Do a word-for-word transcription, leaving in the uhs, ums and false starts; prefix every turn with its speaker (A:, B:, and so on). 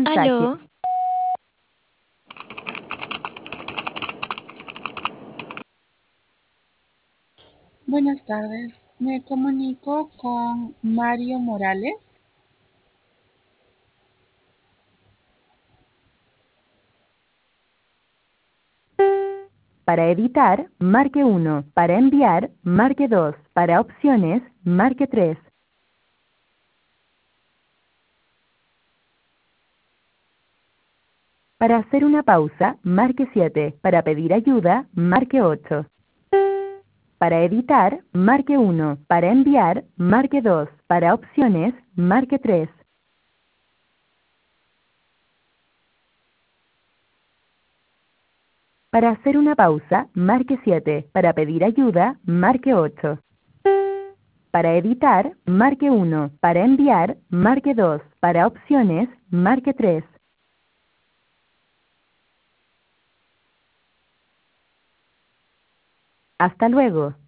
A: mensaje.
B: Aló,
C: Buenas tardes, me comunico con Mario Morales.
A: Para editar, marque uno. Para enviar, marque dos. Para opciones, marque tres. Para hacer una pausa, marque siete. Para pedir ayuda, marque ocho. Para editar, marque uno. Para enviar, marque dos. Para opciones, marque tres. Para hacer una pausa, marque siete. Para pedir ayuda, marque ocho. Para editar, marque uno. Para enviar, marque dos. Para opciones, marque tres. Hasta luego.